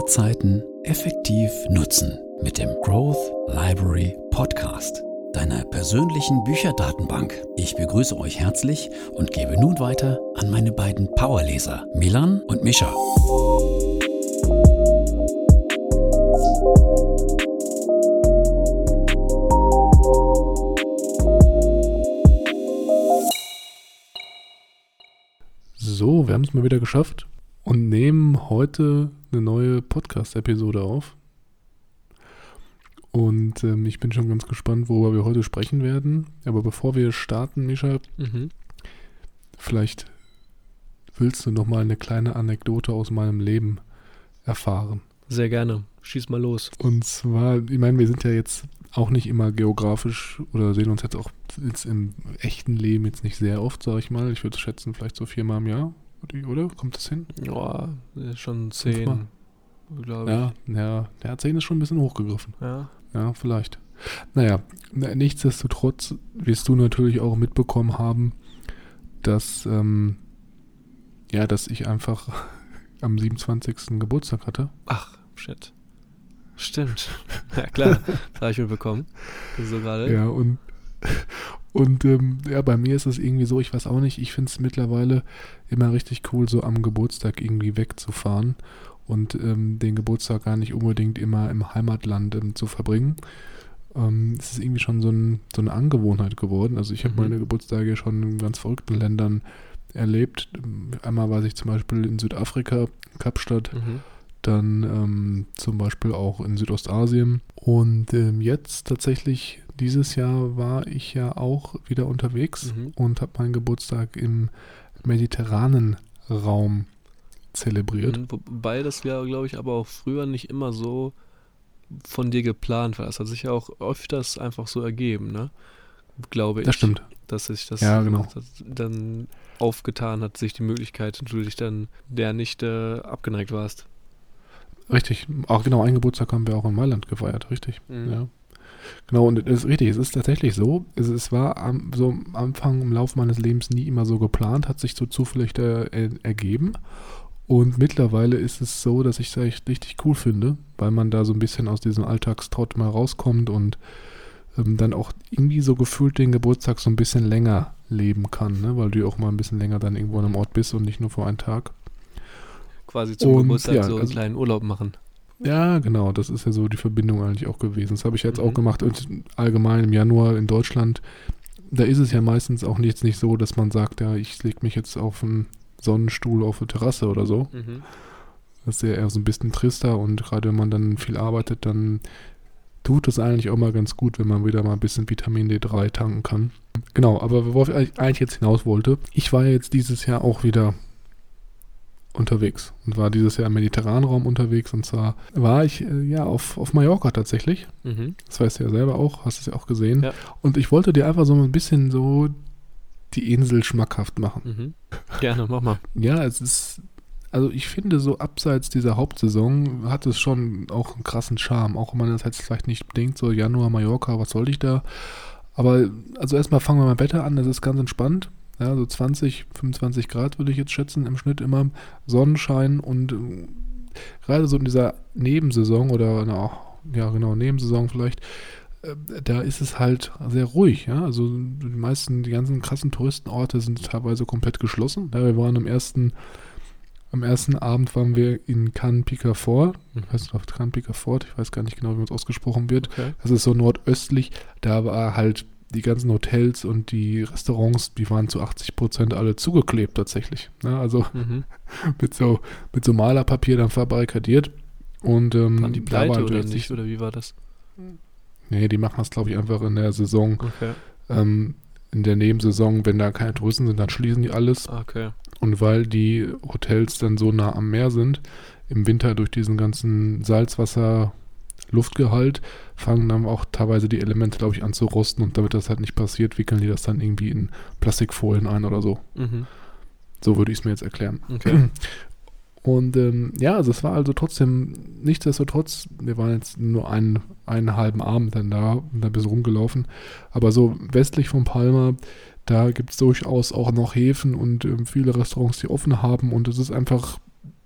Zeiten effektiv nutzen mit dem Growth Library Podcast, deiner persönlichen Bücherdatenbank. Ich begrüße euch herzlich und gebe nun weiter an meine beiden Powerleser, Milan und Mischa. So, wir haben es mal wieder geschafft und nehmen heute eine neue Podcast-Episode auf. Und ich bin schon ganz gespannt, worüber wir heute sprechen werden. Aber bevor wir starten, Mischa, vielleicht willst du noch mal eine kleine Anekdote aus meinem Leben erfahren. Sehr gerne. Schieß mal los. Und zwar, ich meine, wir sind ja jetzt auch nicht immer geografisch oder sehen uns jetzt auch jetzt im echten Leben jetzt nicht sehr oft, sage ich mal. Ich würde schätzen, vielleicht so 4-mal im Jahr, oder? Kommt das hin? Ja, schon 10, glaube ich. Ja, 10 ist schon ein bisschen hochgegriffen. Ja, vielleicht. Naja, nichtsdestotrotz wirst du natürlich auch mitbekommen haben, dass ich einfach am 27. Geburtstag hatte. Ach, shit. Stimmt. Ja, klar. Das habe ich mitbekommen. So gerade. Ja, und bei mir ist es irgendwie so, ich weiß auch nicht, ich finde es mittlerweile immer richtig cool, so am Geburtstag irgendwie wegzufahren und den Geburtstag gar nicht unbedingt immer im Heimatland zu verbringen. Es ist irgendwie schon so eine Angewohnheit geworden. Also ich habe meine Geburtstage schon in ganz verrückten Ländern erlebt. Einmal war ich zum Beispiel in Südafrika, Kapstadt, dann zum Beispiel auch in Südostasien. Und jetzt tatsächlich, dieses Jahr war ich ja auch wieder unterwegs und habe meinen Geburtstag im mediterranen Raum zelebriert. Wobei das ja, glaube ich, aber auch früher nicht immer so von dir geplant war. Das hat sich ja auch öfters einfach so ergeben, ne? Glaube ich. Das stimmt. Dass sich das genau. dann aufgetan hat, sich die Möglichkeit, und du dich dann der nicht abgeneigt warst. Richtig, auch genau, einen Geburtstag haben wir auch in Mailand gefeiert, richtig. Ja. Genau, und es ist richtig, es ist tatsächlich so, es war so am Anfang im Laufe meines Lebens nie immer so geplant, hat sich so zufällig ergeben. Und mittlerweile ist es so, dass ich es echt richtig cool finde, weil man da so ein bisschen aus diesem Alltagstrott mal rauskommt und dann auch irgendwie so gefühlt den Geburtstag so ein bisschen länger leben kann, ne? Weil du auch mal ein bisschen länger dann irgendwo an einem Ort bist und nicht nur vor einem Tag. Quasi zum Geburtstag so einen kleinen Urlaub machen. Ja, genau, das ist ja so die Verbindung eigentlich auch gewesen. Das habe ich jetzt auch gemacht und allgemein im Januar in Deutschland, da ist es ja meistens auch nicht so, dass man sagt, ja, ich lege mich jetzt auf einen Sonnenstuhl auf eine Terrasse oder so. Das ist ja eher so ein bisschen trister und gerade wenn man dann viel arbeitet, dann tut es eigentlich auch mal ganz gut, wenn man wieder mal ein bisschen Vitamin D3 tanken kann. Genau, aber worauf ich eigentlich jetzt hinaus wollte, ich war ja jetzt dieses Jahr auch wieder unterwegs und war dieses Jahr im mediterranen Raum unterwegs und zwar war ich auf Mallorca tatsächlich. Das weißt du ja selber auch, hast es ja auch gesehen. Ja. Und ich wollte dir einfach so ein bisschen so die Insel schmackhaft machen. Gerne, mach mal. Ja, also ich finde so abseits dieser Hauptsaison hat es schon auch einen krassen Charme, auch wenn man das jetzt vielleicht nicht denkt, so Januar, Mallorca, was soll ich da? Aber also erstmal fangen wir mal Wetter an, das ist ganz entspannt. Ja, so 20, 25 Grad würde ich jetzt schätzen, im Schnitt immer Sonnenschein und gerade so in dieser Nebensaison oder Nebensaison vielleicht, da ist es halt sehr ruhig, ja, also die ganzen krassen Touristenorte sind teilweise komplett geschlossen. Ja, wir waren am ersten Abend waren wir in Cannes-Picard, ich weiß gar nicht genau, wie es ausgesprochen wird. Okay. Das ist so nordöstlich, da war halt die ganzen Hotels und die Restaurants, die waren zu 80% alle zugeklebt tatsächlich. Ja, also mit so Malerpapier dann verbarrikadiert. Und waren die pleite halt oder nicht? Oder wie war das? Nee, die machen das, glaube ich, einfach in der Saison. Okay. In der Nebensaison, wenn da keine Touristen sind, dann schließen die alles. Okay. Und weil die Hotels dann so nah am Meer sind, im Winter durch diesen ganzen Salzwasser-Luftgehalt, fangen dann auch teilweise die Elemente, glaube ich, an zu rosten. Und damit das halt nicht passiert, wickeln die das dann irgendwie in Plastikfolien ein oder so. So würde ich es mir jetzt erklären. Okay. Und also es war also trotzdem, nichtsdestotrotz, wir waren jetzt nur einen halben Abend dann da und ein bisschen rumgelaufen, aber so westlich von Palma, da gibt es durchaus auch noch Häfen und viele Restaurants, die offen haben und es ist einfach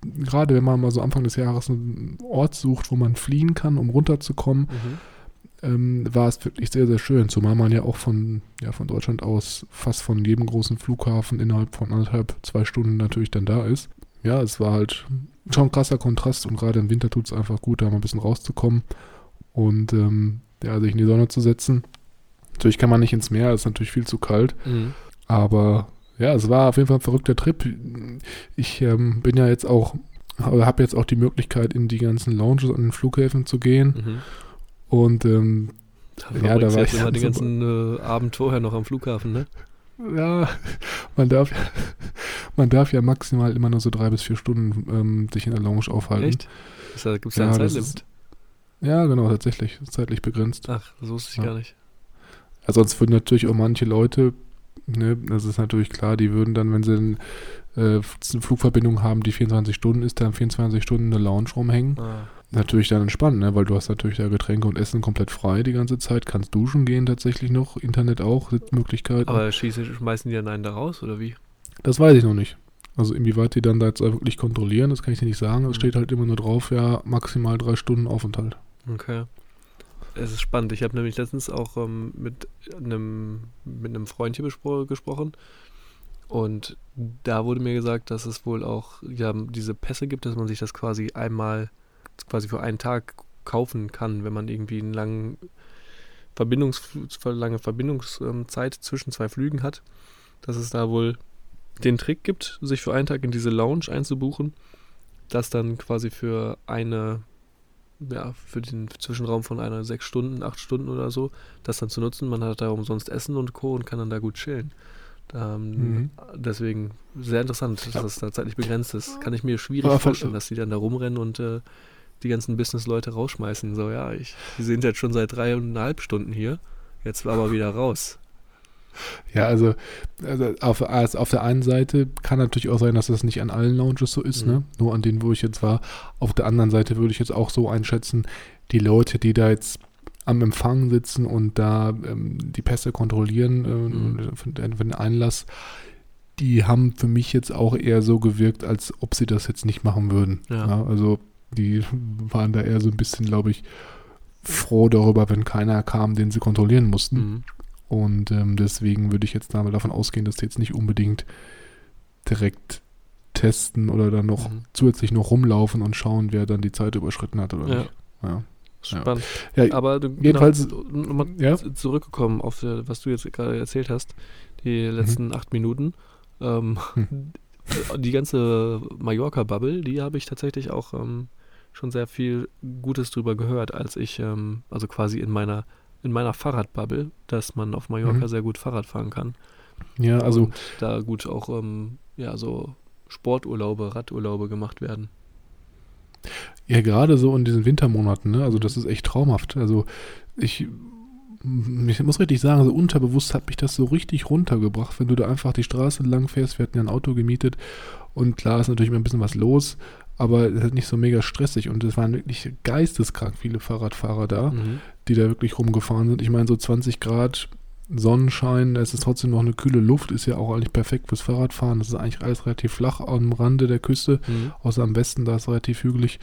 gerade wenn man mal so Anfang des Jahres einen Ort sucht, wo man fliehen kann, um runterzukommen, war es wirklich sehr, sehr schön. Zumal man ja auch von Deutschland aus fast von jedem großen Flughafen innerhalb von 1,5-2 Stunden natürlich dann da ist. Ja, es war halt schon ein krasser Kontrast und gerade im Winter tut es einfach gut, da mal ein bisschen rauszukommen und sich in die Sonne zu setzen. Natürlich kann man nicht ins Meer, ist natürlich viel zu kalt, aber ja, es war auf jeden Fall ein verrückter Trip. Ich bin ja jetzt auch, oder habe jetzt auch die Möglichkeit, in die ganzen Lounges an den Flughäfen zu gehen. Und da war ich immer den ganzen Abend vorher noch am Flughafen, ne? Ja, man darf ja maximal immer nur so 3 bis 4 Stunden sich in der Lounge aufhalten. Echt? Gibt es da ein Zeitlimit? Ja, genau, tatsächlich. Zeitlich begrenzt. Ach, das wusste ich gar nicht. Ja, sonst würden natürlich auch manche Leute, ne, das ist natürlich klar, die würden dann, wenn sie eine Flugverbindung haben, die 24 Stunden ist, dann 24 Stunden in der Lounge rumhängen. Natürlich dann entspannt, ne, weil du hast natürlich da Getränke und Essen komplett frei die ganze Zeit, kannst duschen gehen tatsächlich noch, Internet auch, Sitzmöglichkeiten. Aber schmeißen die dann einen da raus, oder wie? Das weiß ich noch nicht. Also inwieweit die dann da jetzt wirklich kontrollieren, das kann ich dir nicht sagen. Es steht halt immer nur drauf, ja, maximal 3 Stunden Aufenthalt. Okay. Es ist spannend. Ich habe nämlich letztens auch mit einem Freund hier gesprochen und da wurde mir gesagt, dass es wohl auch diese Pässe gibt, dass man sich das quasi für einen Tag kaufen kann, wenn man irgendwie eine lange Verbindungszeit zwischen 2 Flügen hat, dass es da wohl den Trick gibt, sich für einen Tag in diese Lounge einzubuchen, das dann quasi für den Zwischenraum von 6 Stunden, 8 Stunden oder so, das dann zu nutzen. Man hat da umsonst Essen und Co. und kann dann da gut chillen. Deswegen sehr interessant, dass das da zeitlich begrenzt ist. Kann ich mir schwierig vorstellen, dass die dann da rumrennen und die ganzen Business-Leute rausschmeißen. So, ja, die sind jetzt schon seit 3,5 Stunden hier, jetzt aber wieder raus. Ja, also auf der einen Seite kann natürlich auch sein, dass das nicht an allen Lounges so ist, ne? Nur an denen, wo ich jetzt war. Auf der anderen Seite würde ich jetzt auch so einschätzen, die Leute, die da jetzt am Empfang sitzen und da die Pässe kontrollieren für den Einlass, die haben für mich jetzt auch eher so gewirkt, als ob sie das jetzt nicht machen würden. Ja, also die waren da eher so ein bisschen, glaube ich, froh darüber, wenn keiner kam, den sie kontrollieren mussten. Und deswegen würde ich jetzt davon ausgehen, dass die jetzt nicht unbedingt direkt testen oder dann noch zusätzlich noch rumlaufen und schauen, wer dann die Zeit überschritten hat oder nicht. Ja. Spannend. Ja, aber jedenfalls nochmal zurückgekommen auf was du jetzt gerade erzählt hast, die letzten 8 Minuten. Die ganze Mallorca-Bubble, die habe ich tatsächlich auch schon sehr viel Gutes drüber gehört, als ich, also quasi in meiner Fahrradbubble, dass man auf Mallorca sehr gut Fahrrad fahren kann. Ja, also und da gut auch so Sporturlaube, Radurlaube gemacht werden. Ja, gerade so in diesen Wintermonaten, ne? Also das ist echt traumhaft. Also ich muss richtig sagen, so unterbewusst hat mich das so richtig runtergebracht, wenn du da einfach die Straße lang fährst. Wir hatten ja ein Auto gemietet und klar ist natürlich immer ein bisschen was los, aber es ist nicht so mega stressig und es waren wirklich geisteskrank viele Fahrradfahrer da, die da wirklich rumgefahren sind. Ich meine, so 20 Grad Sonnenschein, es ist trotzdem noch eine kühle Luft, ist ja auch eigentlich perfekt fürs Fahrradfahren. Das ist eigentlich alles relativ flach am Rande der Küste, außer am Westen, da ist es relativ hügelig.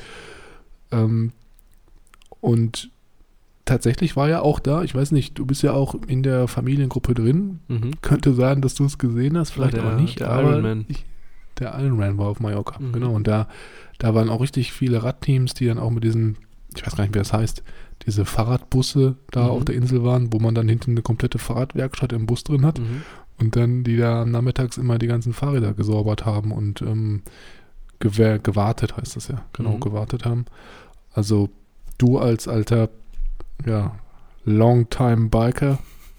Und tatsächlich war ja auch da, ich weiß nicht, du bist ja auch in der Familiengruppe drin, könnte sein, dass du es gesehen hast, vielleicht auch nicht. Der Ironman. Der Ironman war auf Mallorca, genau. Und da waren auch richtig viele Radteams, die dann auch mit diesen, ich weiß gar nicht, wie das heißt, diese Fahrradbusse da auf der Insel waren, wo man dann hinten eine komplette Fahrradwerkstatt im Bus drin hat und dann die da nachmittags immer die ganzen Fahrräder gesäubert haben und gewartet, heißt das ja, genau, gewartet haben. Also du als alter, ja, Longtime-Biker.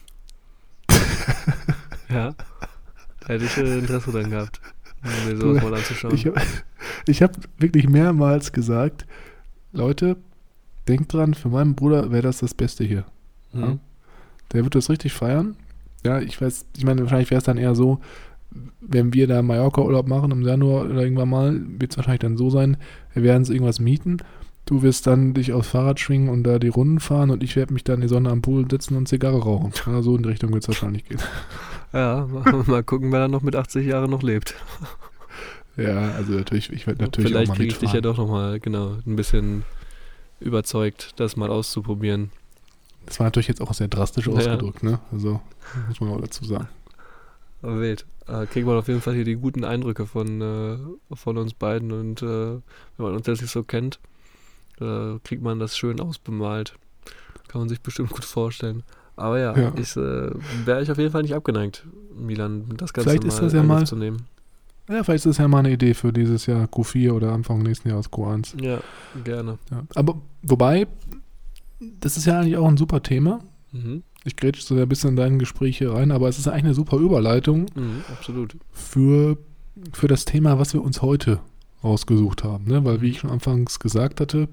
Ja, da hätte ich Interesse dran gehabt, mir sowas mal anzuschauen. Ich hab wirklich mehrmals gesagt, Leute, denkt dran, für meinen Bruder wäre das Beste hier. Ja? Der wird das richtig feiern. Ja, ich meine, wahrscheinlich wäre es dann eher so, wenn wir da Mallorca-Urlaub machen im Januar oder irgendwann mal, wird es wahrscheinlich dann so sein, wir werden uns irgendwas mieten. Du wirst dann dich aufs Fahrrad schwingen und da die Runden fahren und ich werde mich dann in die Sonne am Pool sitzen und Zigarre rauchen. Ja, so in die Richtung wird es wahrscheinlich gehen. Ja, mal gucken, wer dann noch mit 80 Jahren noch lebt. Ja, also ich werde natürlich Vielleicht auch mal kriege ich dich ja mitfahren. doch nochmal, genau, ein bisschen überzeugt, das mal auszuprobieren. Das war natürlich jetzt auch sehr drastisch Ja. ausgedrückt, ne? Also, muss man auch dazu sagen. Aber wild. Kriegt man auf jeden Fall hier die guten Eindrücke von uns beiden und wenn man uns jetzt nicht so kennt, kriegt man das schön ausbemalt. Kann man sich bestimmt gut vorstellen. Aber ja, Ja. wäre ich auf jeden Fall nicht abgeneigt, Milan, das Ganze Vielleicht ist mal das in ja Angriff mal- zu nehmen. Ja, vielleicht ist das ja mal eine Idee für dieses Jahr Q4 oder Anfang nächsten Jahres Q1. Ja, gerne. Ja. Aber wobei, das ist ja eigentlich auch ein super Thema. Mhm. Ich grätsche so ein bisschen in dein Gespräch hier rein, aber es ist eigentlich eine super Überleitung Absolut. für das Thema, was wir uns heute rausgesucht haben. Ne? Weil, wie ich schon anfangs gesagt hatte,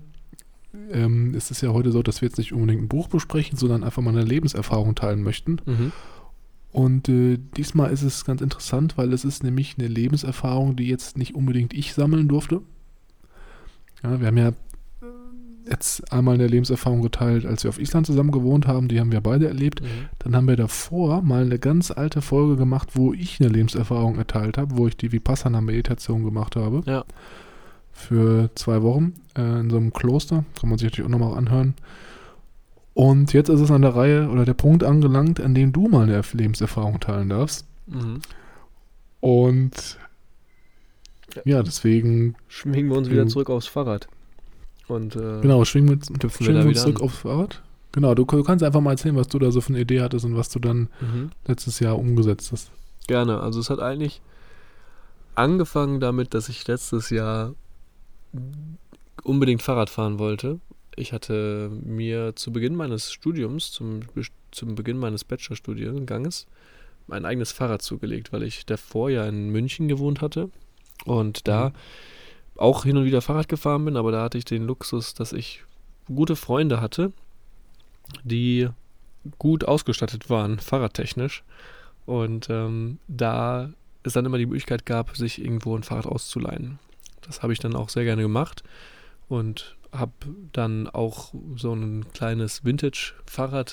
ist es ja heute so, dass wir jetzt nicht unbedingt ein Buch besprechen, sondern einfach mal eine Lebenserfahrung teilen möchten. Mhm. Und diesmal ist es ganz interessant, weil es ist nämlich eine Lebenserfahrung, die jetzt nicht unbedingt ich sammeln durfte. Ja, wir haben ja jetzt einmal eine Lebenserfahrung geteilt, als wir auf Island zusammen gewohnt haben, die haben wir beide erlebt. Mhm. Dann haben wir davor mal eine ganz alte Folge gemacht, wo ich eine Lebenserfahrung erteilt habe, wo ich die Vipassana-Meditation gemacht habe. Ja. Für 2 Wochen in so einem Kloster. Kann man sich natürlich auch nochmal anhören. Und jetzt ist es an der Reihe oder der Punkt angelangt, an dem du mal eine Lebenserfahrung teilen darfst. Mhm. Und ja, deswegen, Schwingen wir uns wieder zurück aufs Fahrrad. Und genau, schwingen wir tüpfen uns wieder zurück an. aufs Fahrrad. Genau, du kannst einfach mal erzählen, was du da so für eine Idee hattest und was du dann letztes Jahr umgesetzt hast. Gerne. Also es hat eigentlich angefangen damit, dass ich letztes Jahr unbedingt Fahrrad fahren wollte. Ich hatte mir zu Beginn meines Studiums, zum Beginn meines Bachelorstudienganges, mein eigenes Fahrrad zugelegt, weil ich davor ja in München gewohnt hatte und da auch hin und wieder Fahrrad gefahren bin, aber da hatte ich den Luxus, dass ich gute Freunde hatte, die gut ausgestattet waren, fahrradtechnisch. Und da es dann immer die Möglichkeit gab, sich irgendwo ein Fahrrad auszuleihen. Das habe ich dann auch sehr gerne gemacht und habe dann auch so ein kleines Vintage-Fahrrad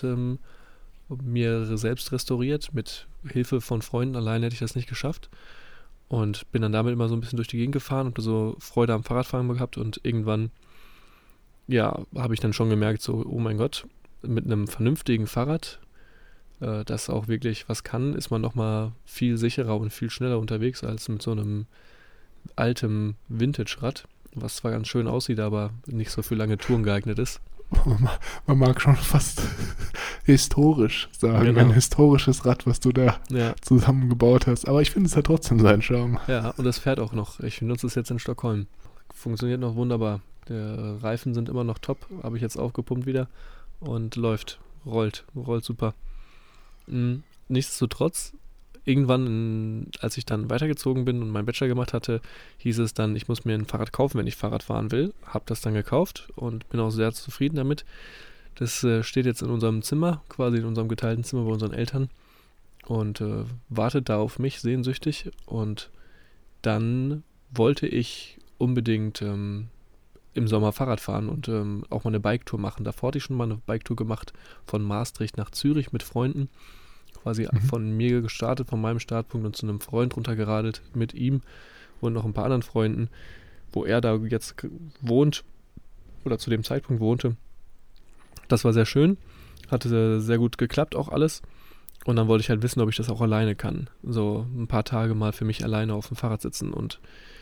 mir selbst restauriert. Mit Hilfe von Freunden alleine hätte ich das nicht geschafft. Und bin dann damit immer so ein bisschen durch die Gegend gefahren und so Freude am Fahrradfahren gehabt. Und irgendwann, ja, habe ich dann schon gemerkt, so, oh mein Gott, mit einem vernünftigen Fahrrad, das auch wirklich was kann, ist man nochmal viel sicherer und viel schneller unterwegs als mit so einem alten Vintage-Rad, was zwar ganz schön aussieht, aber nicht so für lange Touren geeignet ist. Man mag schon fast historisch sagen, Genau. ein historisches Rad, was du da Ja, zusammengebaut hast. Aber ich finde, es hat trotzdem seinen Charme. ja, und das fährt auch noch. Ich nutze es jetzt in Stockholm. Funktioniert noch wunderbar. Der Reifen sind immer noch top, habe ich jetzt aufgepumpt wieder und rollt super. Nichtsdestotrotz, irgendwann, als ich dann weitergezogen bin und meinen Bachelor gemacht hatte, hieß es dann, ich muss mir ein Fahrrad kaufen, wenn ich Fahrrad fahren will. Habe das dann gekauft und bin auch sehr zufrieden damit. Das steht jetzt in unserem Zimmer, quasi in unserem geteilten Zimmer bei unseren Eltern und wartet da auf mich sehnsüchtig. Und dann wollte ich unbedingt im Sommer Fahrrad fahren und auch mal eine Biketour machen. Davor hatte ich schon mal eine Biketour gemacht von Maastricht nach Zürich mit Freunden. Quasi von mir gestartet, von meinem Startpunkt und zu einem Freund runtergeradelt mit ihm und noch ein paar anderen Freunden, wo er da jetzt wohnt oder zu dem Zeitpunkt wohnte. Das war sehr schön, hatte sehr gut geklappt auch alles und dann wollte ich halt wissen, ob ich das auch alleine kann. So ein paar Tage mal für mich alleine auf dem Fahrrad sitzen und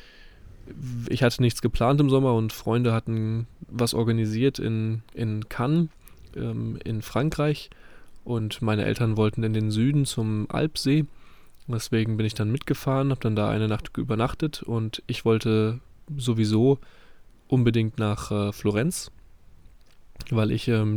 ich hatte nichts geplant im Sommer und Freunde hatten was organisiert in Cannes, in Frankreich. Und meine Eltern wollten in den Süden zum Alpsee. Deswegen bin ich dann mitgefahren, habe dann da eine Nacht übernachtet und ich wollte sowieso unbedingt nach Florenz, weil ich den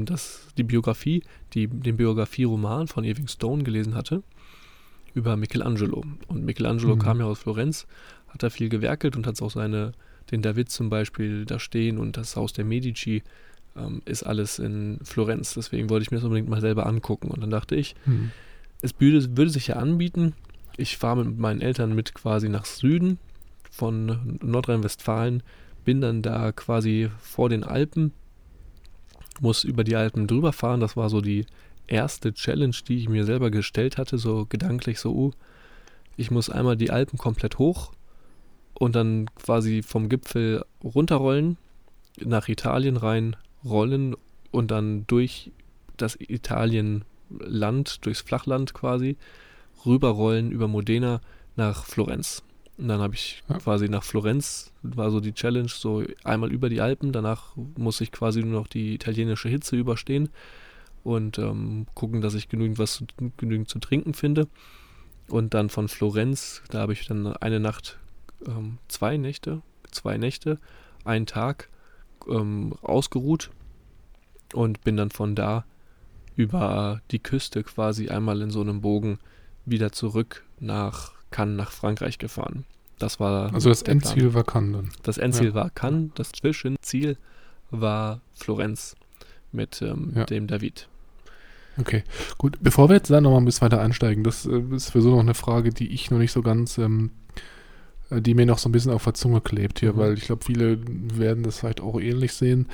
Biografie-Roman von Irving Stone gelesen hatte über Michelangelo. Und Michelangelo kam ja aus Florenz, hat da viel gewerkelt und hat auch den David zum Beispiel da stehen und das Haus der Medici ist alles in Florenz. Deswegen wollte ich mir das unbedingt mal selber angucken. Und dann dachte ich, es würde sich ja anbieten, ich fahre mit meinen Eltern mit quasi nach Süden von Nordrhein-Westfalen, bin dann da quasi vor den Alpen, muss über die Alpen drüber fahren. Das war so die erste Challenge, die ich mir selber gestellt hatte, so gedanklich so, ich muss einmal die Alpen komplett hoch und dann quasi vom Gipfel runterrollen, nach Italien rein rollen und dann durch das Italienland, durchs Flachland quasi, rüberrollen über Modena nach Florenz. Und dann habe ich quasi nach Florenz, war so die Challenge, so einmal über die Alpen, danach muss ich quasi nur noch die italienische Hitze überstehen und gucken, dass ich genügend zu trinken finde. Und dann von Florenz, da habe ich dann eine Nacht, 2 Nächte, einen Tag ausgeruht und bin dann von da über die Küste quasi einmal in so einem Bogen wieder zurück nach Cannes, nach Frankreich gefahren. Das war also das der Endziel Plan. war Cannes dann. Das Endziel war Cannes, das Zwischenziel war Florenz mit dem David. Okay, gut. Bevor wir jetzt da nochmal ein bisschen weiter einsteigen, das ist für so noch eine Frage, die ich noch nicht so ganz, die mir noch so ein bisschen auf der Zunge klebt hier, weil ich glaube, viele werden das vielleicht auch ähnlich sehen.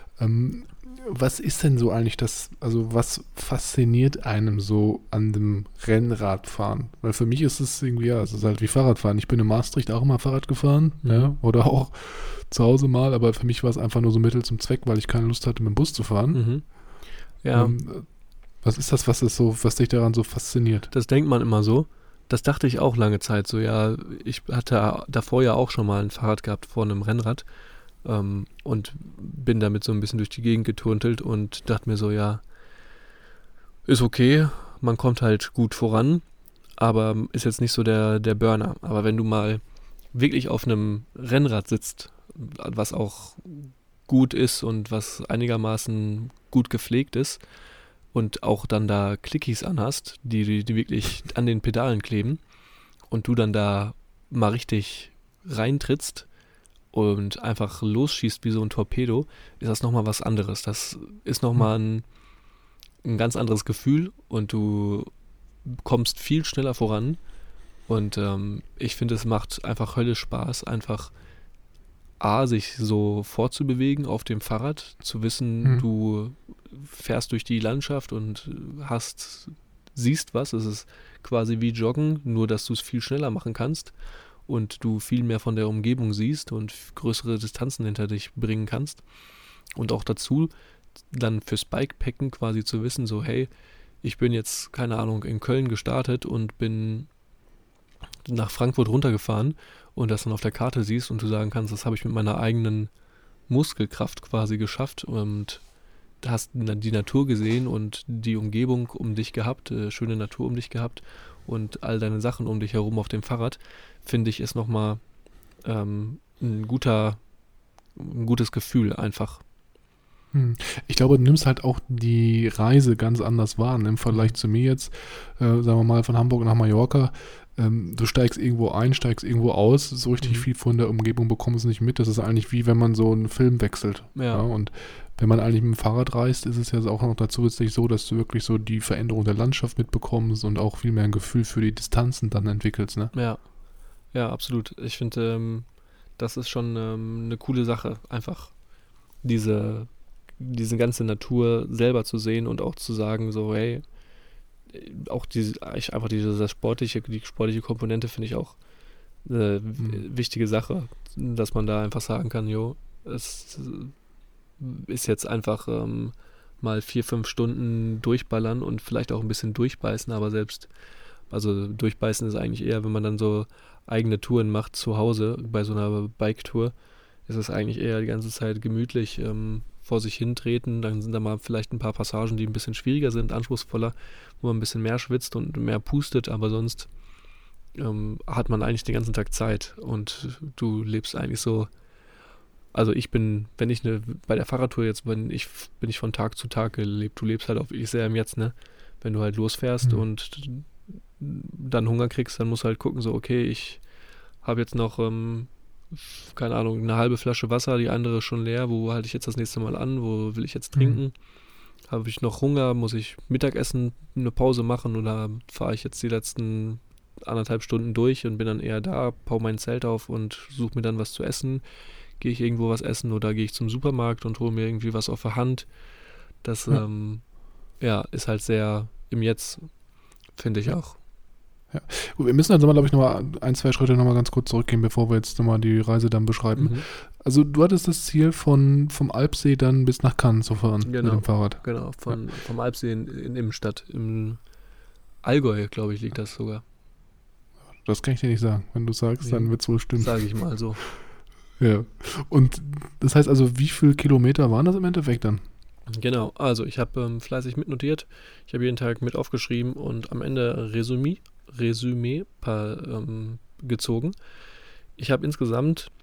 Was ist denn so eigentlich was fasziniert einem so an dem Rennradfahren? Weil für mich ist es irgendwie, es ist halt wie Fahrradfahren. Ich bin in Maastricht auch immer Fahrrad gefahren, ja, oder auch zu Hause mal, aber für mich war es einfach nur so Mittel zum Zweck, weil ich keine Lust hatte, mit dem Bus zu fahren. Ja. Was ist das, was dich daran so fasziniert? Das denkt man immer so. Das dachte ich auch lange Zeit so, ja, ich hatte davor ja auch schon mal ein Fahrrad gehabt vor einem Rennrad und bin damit so ein bisschen durch die Gegend geturntelt und dachte mir so, ja, ist okay, man kommt halt gut voran, aber ist jetzt nicht so der Burner. Aber wenn du mal wirklich auf einem Rennrad sitzt, was auch gut ist und was einigermaßen gut gepflegt ist, und auch dann da Clickies anhast, die wirklich an den Pedalen kleben und du dann da mal richtig reintrittst und einfach losschießt wie so ein Torpedo, ist das nochmal was anderes. Das ist nochmal ein ganz anderes Gefühl und du kommst viel schneller voran und ich finde, es macht einfach höllisch Spaß, einfach sich so fortzubewegen auf dem Fahrrad, zu wissen, du fährst durch die Landschaft und siehst was. Es ist quasi wie Joggen, nur dass du es viel schneller machen kannst und du viel mehr von der Umgebung siehst und größere Distanzen hinter dich bringen kannst. Und auch dazu dann fürs Bikepacken quasi zu wissen, so hey, ich bin jetzt, keine Ahnung, in Köln gestartet und bin nach Frankfurt runtergefahren und das dann auf der Karte siehst und du sagen kannst, das habe ich mit meiner eigenen Muskelkraft quasi geschafft und hast die Natur gesehen und die Umgebung um dich gehabt, schöne Natur um dich gehabt und all deine Sachen um dich herum auf dem Fahrrad, finde ich, ist nochmal ein gutes Gefühl einfach. Ich glaube, du nimmst halt auch die Reise ganz anders wahr im Vergleich zu mir jetzt, sagen wir mal von Hamburg nach Mallorca. Du steigst irgendwo ein, steigst irgendwo aus, so richtig viel von der Umgebung bekommst du nicht mit. Das ist eigentlich wie wenn man so einen Film wechselt. Ja, und wenn man eigentlich mit dem Fahrrad reist, ist es ja auch noch zusätzlich so, dass du wirklich so die Veränderung der Landschaft mitbekommst und auch viel mehr ein Gefühl für die Distanzen dann entwickelst. Ne? Ja, absolut. Ich finde, das ist schon eine coole Sache, einfach diese ganze Natur selber zu sehen und auch zu sagen, so hey, auch die sportliche Komponente finde ich auch eine wichtige Sache, dass man da einfach sagen kann, es ist jetzt einfach mal 4-5 Stunden durchballern und vielleicht auch ein bisschen durchbeißen, aber also durchbeißen ist eigentlich eher, wenn man dann so eigene Touren macht zu Hause, bei so einer Bike-Tour, ist es eigentlich eher die ganze Zeit gemütlich vor sich hintreten, dann sind da mal vielleicht ein paar Passagen, die ein bisschen schwieriger sind, anspruchsvoller, wo man ein bisschen mehr schwitzt und mehr pustet, aber sonst hat man eigentlich den ganzen Tag Zeit und du lebst eigentlich so, also bei der Fahrradtour jetzt bin ich von Tag zu Tag gelebt, du lebst halt ich sehr im Jetzt, ne, wenn du halt losfährst und dann Hunger kriegst, dann musst du halt gucken, so okay, ich habe jetzt noch keine Ahnung, eine halbe Flasche Wasser, die andere ist schon leer, wo halte ich jetzt das nächste Mal an, wo will ich jetzt trinken, habe ich noch Hunger, muss ich Mittagessen eine Pause machen oder fahre ich jetzt die letzten 1,5 Stunden durch und bin dann eher da, baue mein Zelt auf und suche mir dann was zu essen, gehe ich irgendwo was essen oder gehe ich zum Supermarkt und hole mir irgendwie was auf der Hand, das ist halt sehr im Jetzt, finde ich auch. Gut, wir müssen dann, glaube ich, nochmal 1-2 Schritte nochmal ganz kurz zurückgehen, bevor wir jetzt nochmal die Reise dann beschreiben. Mhm. Also du hattest das Ziel vom Alpsee dann bis nach Cannes zu fahren mit dem Fahrrad. Genau, vom Alpsee in Innenstadt, im Allgäu, glaube ich, liegt das sogar. Das kann ich dir nicht sagen. Wenn du sagst, dann wird es wohl stimmen. Sage ich mal so. Ja. Und das heißt also, wie viele Kilometer waren das im Endeffekt dann? Genau, also ich habe fleißig mitnotiert, ich habe jeden Tag mit aufgeschrieben und am Ende Resümee gezogen. Ich habe insgesamt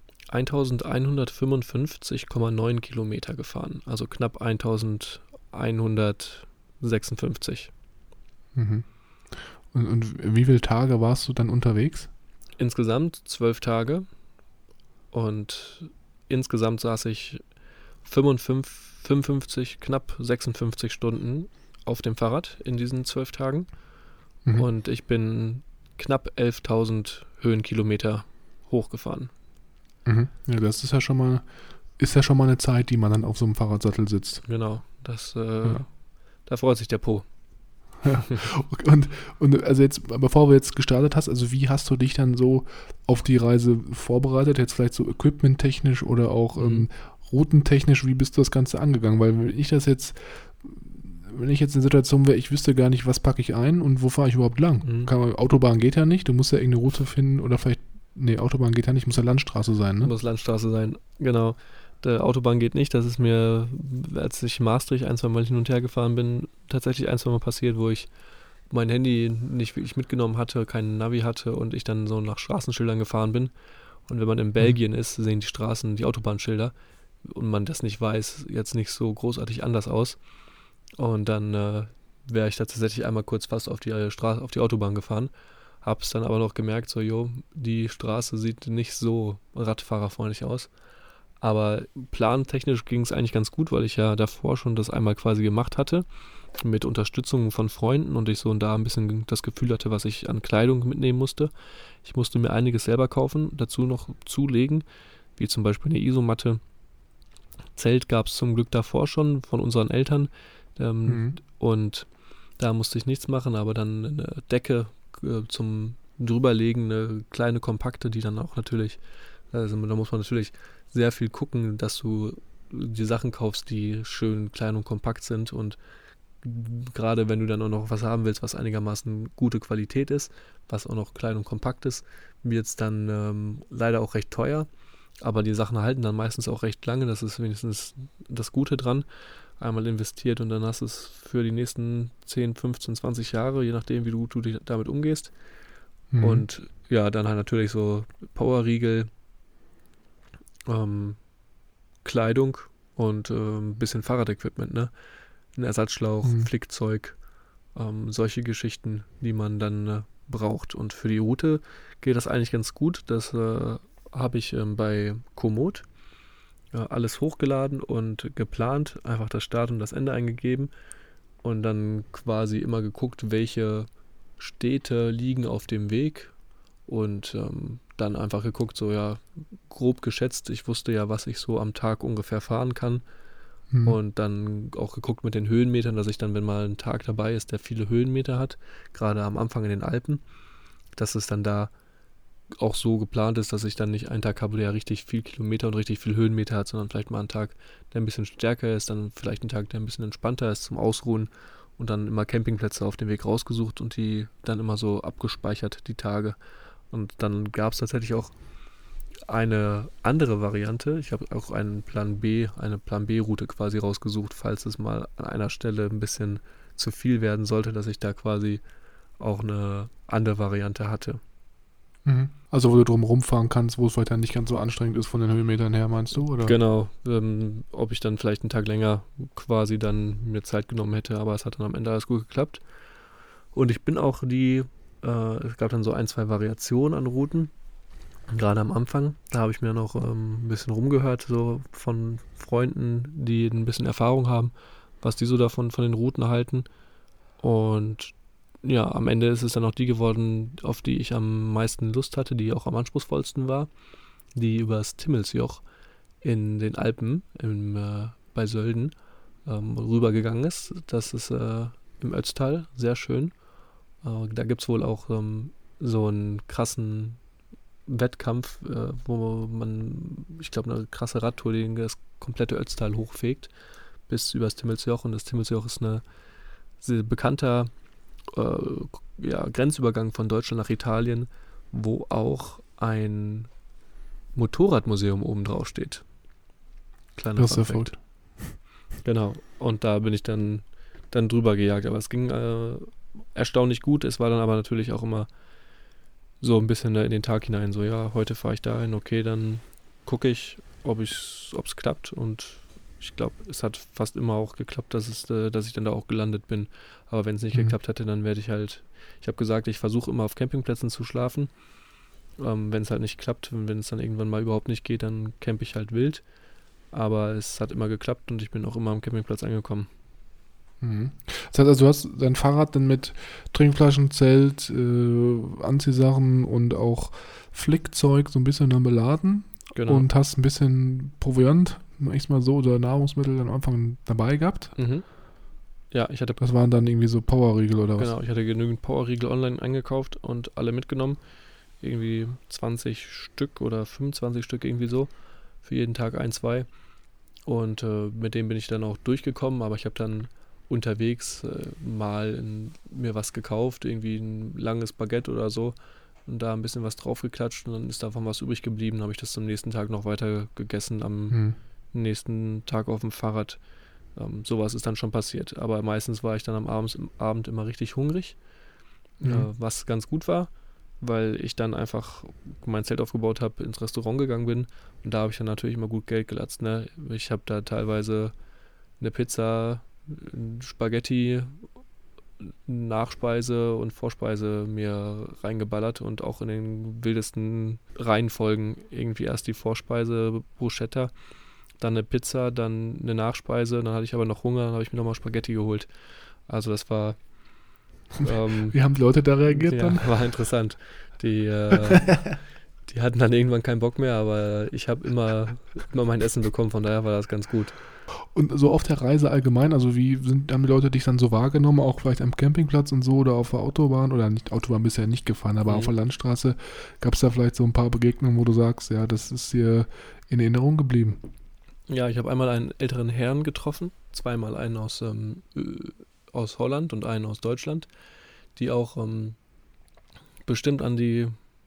1155,9 Kilometer gefahren, also knapp 1156. Mhm. Und wie viele Tage warst du dann unterwegs? Insgesamt 12 Tage und insgesamt saß ich 55, knapp 56 Stunden auf dem Fahrrad in diesen 12 Tagen. Mhm. Und ich bin knapp 11.000 Höhenkilometer hochgefahren. Mhm. Ja, das ist ja schon mal eine Zeit, die man dann auf so einem Fahrradsattel sitzt. Genau, da freut sich der Po. Ja. Und also jetzt, bevor wir jetzt gestartet hast, also wie hast du dich dann so auf die Reise vorbereitet? Jetzt vielleicht so equipmenttechnisch oder auch routentechnisch, wie bist du das Ganze angegangen? Weil wenn ich jetzt in der Situation wäre, ich wüsste gar nicht, was packe ich ein und wo fahre ich überhaupt lang? Autobahn geht ja nicht, du musst ja irgendeine Route finden oder vielleicht, Autobahn geht ja nicht, muss ja Landstraße sein, ne? Muss Landstraße sein, genau. Der Autobahn geht nicht, das ist mir, als ich Maastricht 1-2 Mal hin und her gefahren bin, tatsächlich 1-2 Mal passiert, wo ich mein Handy nicht wirklich mitgenommen hatte, keinen Navi hatte und ich dann so nach Straßenschildern gefahren bin. Und wenn man in Belgien ist, sehen die Straßen, die Autobahnschilder und man das nicht weiß, jetzt nicht so großartig anders aus. Und dann wäre ich da tatsächlich einmal kurz fast auf die Autobahn gefahren. Hab's dann aber noch gemerkt, so, die Straße sieht nicht so radfahrerfreundlich aus. Aber plantechnisch ging es eigentlich ganz gut, weil ich ja davor schon das einmal quasi gemacht hatte, mit Unterstützung von Freunden und ich so und da ein bisschen das Gefühl hatte, was ich an Kleidung mitnehmen musste. Ich musste mir einiges selber kaufen, dazu noch zulegen, wie zum Beispiel eine Isomatte. Zelt gab es zum Glück davor schon von unseren Eltern und da musste ich nichts machen, aber dann eine Decke zum drüberlegen, eine kleine kompakte, die dann auch natürlich, also da muss man natürlich sehr viel gucken, dass du die Sachen kaufst, die schön klein und kompakt sind und gerade wenn du dann auch noch was haben willst, was einigermaßen gute Qualität ist, was auch noch klein und kompakt ist, wird es dann leider auch recht teuer, aber die Sachen halten dann meistens auch recht lange, das ist wenigstens das Gute dran. Einmal investiert und dann hast du es für die nächsten 10, 15, 20 Jahre, je nachdem, wie du dich damit umgehst. Und ja, dann halt natürlich so Powerriegel, Kleidung und ein bisschen Fahrradequipment, ne? Ein Ersatzschlauch, Flickzeug, solche Geschichten, die man dann braucht. Und für die Route geht das eigentlich ganz gut. Das habe ich bei Komoot alles hochgeladen und geplant, einfach das Start und das Ende eingegeben und dann quasi immer geguckt, welche Städte liegen auf dem Weg und dann einfach geguckt, so ja, grob geschätzt, ich wusste ja, was ich so am Tag ungefähr fahren kann und dann auch geguckt mit den Höhenmetern, dass ich dann, wenn mal ein Tag dabei ist, der viele Höhenmeter hat, gerade am Anfang in den Alpen, dass es dann da auch so geplant ist, dass ich dann nicht einen Tag habe, der richtig viel Kilometer und richtig viel Höhenmeter hat, sondern vielleicht mal einen Tag, der ein bisschen stärker ist, dann vielleicht einen Tag, der ein bisschen entspannter ist zum Ausruhen und dann immer Campingplätze auf dem Weg rausgesucht und die dann immer so abgespeichert, die Tage. Und dann gab es tatsächlich auch eine andere Variante. Ich habe auch eine Plan B-Route quasi rausgesucht, falls es mal an einer Stelle ein bisschen zu viel werden sollte, dass ich da quasi auch eine andere Variante hatte. Also wo du drum rumfahren kannst, wo es vielleicht dann nicht ganz so anstrengend ist von den Höhenmetern her, meinst du? Oder? Genau, ob ich dann vielleicht einen Tag länger quasi dann mir Zeit genommen hätte, aber es hat dann am Ende alles gut geklappt. Und ich bin auch es gab dann so 1-2 Variationen an Routen, gerade am Anfang. Da habe ich mir noch ein bisschen rumgehört, so von Freunden, die ein bisschen Erfahrung haben, was die so davon von den Routen halten. Und ja, am Ende ist es dann auch die geworden, auf die ich am meisten Lust hatte, die auch am anspruchsvollsten war, die übers Timmelsjoch in den Alpen bei Sölden rübergegangen ist. Das ist im Ötztal, sehr schön. Da gibt es wohl auch so einen krassen Wettkampf, wo man, ich glaube, eine krasse Radtour, die das komplette Ötztal hochfegt, bis übers Timmelsjoch. Und das Timmelsjoch ist ein sehr bekannter Grenzübergang von Deutschland nach Italien, wo auch ein Motorradmuseum oben drauf steht. Kleiner Das ist ja Fun Fact. verrückt. Genau. Und da bin ich dann drüber gejagt. Aber es ging erstaunlich gut. Es war dann aber natürlich auch immer so ein bisschen in den Tag hinein. So, ja, heute fahre ich dahin. Okay, dann gucke ich, ob es klappt. Und ich glaube, es hat fast immer auch geklappt, dass ich dann da auch gelandet bin. Aber wenn es nicht geklappt hätte, dann werde ich halt, ich habe gesagt, ich versuche immer auf Campingplätzen zu schlafen. Wenn es halt nicht klappt, wenn es dann irgendwann mal überhaupt nicht geht, dann campe ich halt wild. Aber es hat immer geklappt und ich bin auch immer am Campingplatz angekommen. Mhm. Das heißt also, du hast dein Fahrrad dann mit Trinkflaschen, Zelt, Anziehsachen und auch Flickzeug so ein bisschen dann beladen Genau. und hast ein bisschen Proviant, ich mal so, oder Nahrungsmittel am Anfang dabei gehabt. Mhm. Ja, ich hatte Das waren dann irgendwie so Powerriegel oder was? Genau, ich hatte genügend Powerriegel online eingekauft und alle mitgenommen. Irgendwie 20 Stück oder 25 Stück irgendwie so. Für jeden Tag 1, 2. Und mit dem bin ich dann auch durchgekommen, aber ich habe dann unterwegs mir was gekauft, irgendwie ein langes Baguette oder so und da ein bisschen was draufgeklatscht und dann ist davon was übrig geblieben. Dann habe ich das zum nächsten Tag noch weiter gegessen am nächsten Tag auf dem Fahrrad. Sowas ist dann schon passiert. Aber meistens war ich dann am Abend immer richtig hungrig, was ganz gut war, weil ich dann einfach mein Zelt aufgebaut habe, ins Restaurant gegangen bin und da habe ich dann natürlich immer gut Geld gelatzt. Ne? Ich habe da teilweise eine Pizza, Spaghetti, Nachspeise und Vorspeise mir reingeballert und auch in den wildesten Reihenfolgen irgendwie erst die Vorspeise, Bruschetta, dann eine Pizza, dann eine Nachspeise, dann hatte ich aber noch Hunger, dann habe ich mir nochmal Spaghetti geholt. Also das war Wie haben die Leute da reagiert dann? war interessant. Die hatten dann irgendwann keinen Bock mehr, aber ich habe immer mein Essen bekommen, von daher war das ganz gut. Und so auf der Reise allgemein, also haben die Leute dich dann so wahrgenommen, auch vielleicht am Campingplatz und so oder auf der Autobahn oder nicht, Autobahn bisher nicht gefahren, aber auf der Landstraße, gab es da vielleicht so ein paar Begegnungen, wo du sagst, ja, das ist dir in Erinnerung geblieben? Ja, ich habe einmal einen älteren Herrn getroffen, zweimal einen aus Holland und einen aus Deutschland, die auch bestimmt an die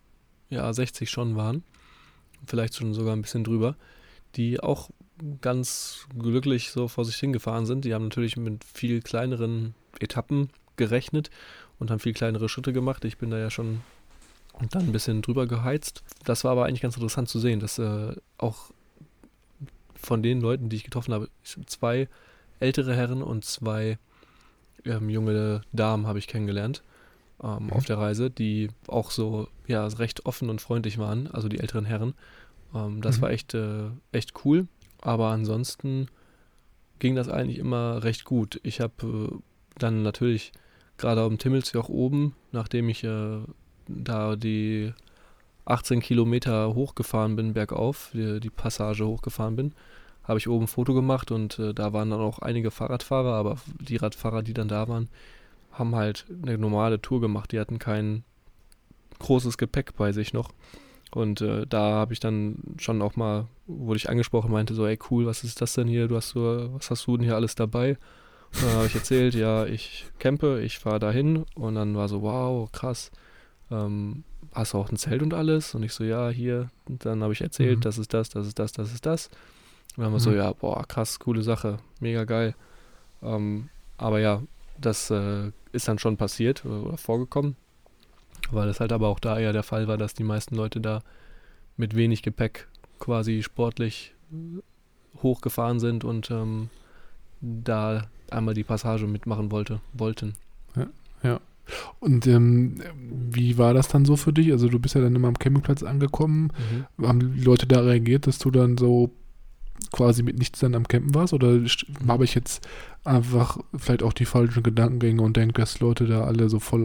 60 schon waren, vielleicht schon sogar ein bisschen drüber, die auch ganz glücklich so vor sich hingefahren sind. Die haben natürlich mit viel kleineren Etappen gerechnet und haben viel kleinere Schritte gemacht. Ich bin da ja schon dann ein bisschen drüber geheizt. Das war aber eigentlich ganz interessant zu sehen, dass auch von den Leuten, die ich getroffen habe, 2 ältere Herren und 2 junge Damen habe ich kennengelernt auf der Reise, die auch so recht offen und freundlich waren, also die älteren Herren. Das war echt cool, aber ansonsten ging das eigentlich immer recht gut. Ich habe dann natürlich gerade auf dem Timmelsjoch oben, nachdem ich da die 18 Kilometer hochgefahren bin, bergauf, die Passage hochgefahren bin, habe ich oben ein Foto gemacht und da waren dann auch einige Fahrradfahrer, aber die Radfahrer, die dann da waren, haben halt eine normale Tour gemacht. Die hatten kein großes Gepäck bei sich noch. Und da habe ich dann schon auch mal, wurde ich angesprochen, meinte so, ey cool, was ist das denn hier? Was hast du denn hier alles dabei? Und dann habe ich erzählt, ja, ich campe, ich fahre dahin. Und dann war so, wow, krass. Hast du auch ein Zelt und alles? Und ich so, ja, hier. Und dann habe ich erzählt, das ist das, das ist das, das ist das. Und dann haben wir so, ja, boah, krass, coole Sache, mega geil. Aber ja, das ist dann schon passiert oder vorgekommen, weil es halt aber auch da eher der Fall war, dass die meisten Leute da mit wenig Gepäck quasi sportlich hochgefahren sind und da einmal die Passage mitmachen wollten. Ja. Und wie war das dann so für dich? Also du bist ja dann immer am Campingplatz angekommen. Haben die Leute da reagiert, dass du dann so quasi mit nichts dann am Campen warst? Oder habe ich jetzt einfach vielleicht auch die falschen Gedankengänge und denke, dass Leute da alle so voll,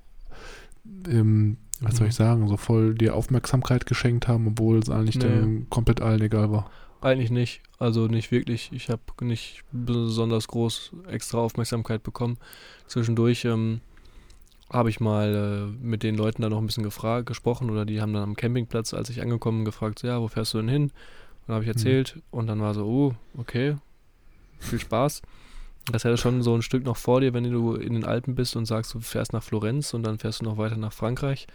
was soll ich sagen, so voll dir Aufmerksamkeit geschenkt haben, obwohl es eigentlich dann komplett allen egal war? Eigentlich nicht, also nicht wirklich. Ich habe nicht besonders groß extra Aufmerksamkeit bekommen. Zwischendurch habe ich mal mit den Leuten da noch ein bisschen gesprochen oder die haben dann am Campingplatz, als ich angekommen bin, gefragt, so, ja, wo fährst du denn hin? Und dann habe ich erzählt und dann war so, okay, viel Spaß. Das ist ja schon so ein Stück noch vor dir, wenn du in den Alpen bist und sagst, du fährst nach Florenz und dann fährst du noch weiter nach Frankreich.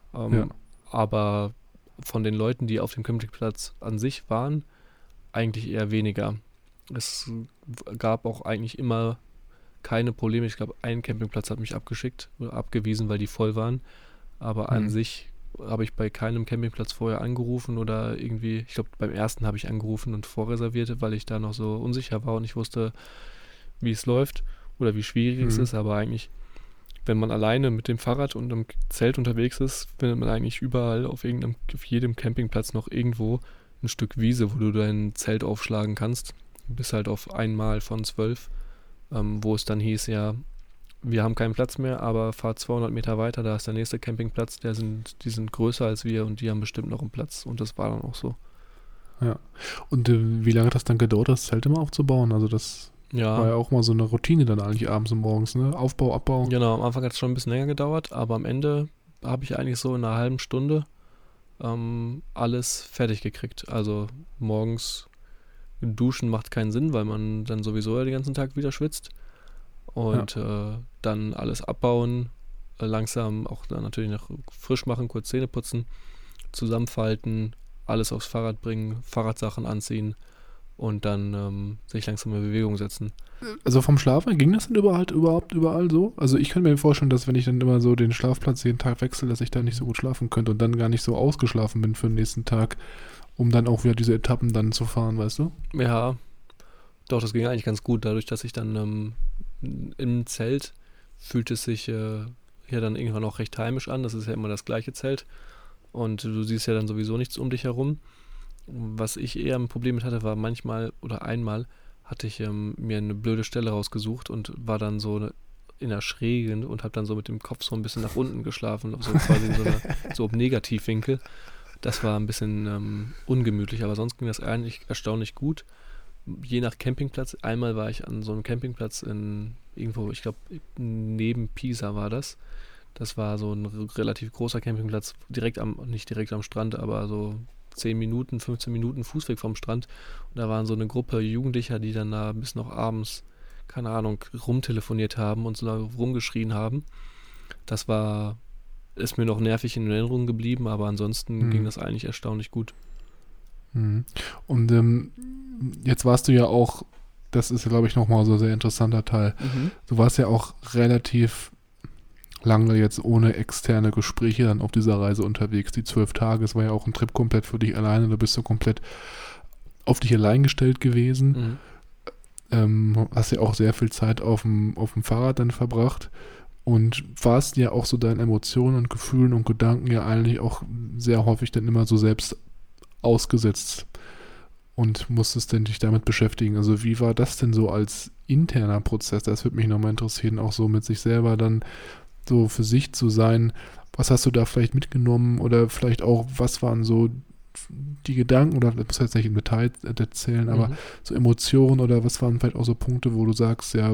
Aber von den Leuten, die auf dem Campingplatz an sich waren, eigentlich eher weniger. Es gab auch eigentlich immer keine Probleme. Ich glaube, ein Campingplatz hat mich abgeschickt oder abgewiesen, weil die voll waren. Aber an sich habe ich bei keinem Campingplatz vorher angerufen oder irgendwie, ich glaube, beim ersten habe ich angerufen und vorreserviert, weil ich da noch so unsicher war und ich wusste, wie es läuft oder wie schwierig es ist. Aber eigentlich, wenn man alleine mit dem Fahrrad und im Zelt unterwegs ist, findet man eigentlich überall auf jedem Campingplatz noch irgendwo ein Stück Wiese, wo du dein Zelt aufschlagen kannst. Bis halt auf einmal von 12, wo es dann hieß, ja, wir haben keinen Platz mehr, aber fahrt 200 Meter weiter, da ist der nächste Campingplatz, die sind größer als wir und die haben bestimmt noch einen Platz und das war dann auch so. Ja. Und wie lange hat das dann gedauert, das Zelt immer aufzubauen? Also das war ja auch mal so eine Routine dann eigentlich abends und morgens, ne? Aufbau, Abbau. Genau, am Anfang hat es schon ein bisschen länger gedauert, aber am Ende habe ich eigentlich so in einer halben Stunde alles fertig gekriegt. Also morgens duschen macht keinen Sinn, weil man dann sowieso ja den ganzen Tag wieder schwitzt. Und dann alles abbauen, langsam auch dann natürlich noch frisch machen, kurz Zähne putzen, zusammenfalten, alles aufs Fahrrad bringen, Fahrradsachen anziehen und dann sich langsam in Bewegung setzen. Also vom Schlafen, ging das denn überhaupt überall so? Also ich könnte mir vorstellen, dass wenn ich dann immer so den Schlafplatz jeden Tag wechsle, dass ich da nicht so gut schlafen könnte und dann gar nicht so ausgeschlafen bin für den nächsten Tag, um dann auch wieder diese Etappen dann zu fahren, weißt du? Ja, doch, das ging eigentlich ganz gut, dadurch, dass ich dann im Zelt fühlt es sich ja dann irgendwann auch recht heimisch an, das ist ja immer das gleiche Zelt und du siehst ja dann sowieso nichts um dich herum. Was ich eher ein Problem mit hatte, war manchmal oder einmal hatte ich mir eine blöde Stelle rausgesucht und war dann so in der Schräge und habe dann so mit dem Kopf so ein bisschen nach unten geschlafen, so quasi so im Negativwinkel. Das war ein bisschen ungemütlich, aber sonst ging das eigentlich erstaunlich gut. Je nach Campingplatz. Einmal war ich an so einem Campingplatz irgendwo, ich glaube, neben Pisa war das. Das war so ein relativ großer Campingplatz, nicht direkt am Strand, aber so 10 Minuten, 15 Minuten Fußweg vom Strand. Und da waren so eine Gruppe Jugendlicher, die dann da bis noch abends, keine Ahnung, rumtelefoniert haben und so lange rumgeschrien haben. Ist mir noch nervig in Erinnerung geblieben, aber ansonsten ging das eigentlich erstaunlich gut. Und jetzt warst du ja auch, das ist, glaube ich, nochmal so ein sehr interessanter Teil. Du warst ja auch relativ lange jetzt ohne externe Gespräche dann auf dieser Reise unterwegs. Die 12 Tage, es war ja auch ein Trip komplett für dich alleine. Da bist du komplett auf dich allein gestellt gewesen. Hast ja auch sehr viel Zeit auf dem Fahrrad dann verbracht und warst ja auch so deinen Emotionen und Gefühlen und Gedanken ja eigentlich auch sehr häufig dann immer so selbst ausgesetzt und musstest denn dich damit beschäftigen. Also wie war das denn so als interner Prozess? Das würde mich nochmal interessieren, auch so mit sich selber dann so für sich zu sein. Was hast du da vielleicht mitgenommen oder vielleicht auch, was waren so die Gedanken oder das muss jetzt nicht im Detail erzählen, aber so Emotionen oder was waren vielleicht auch so Punkte, wo du sagst, ja,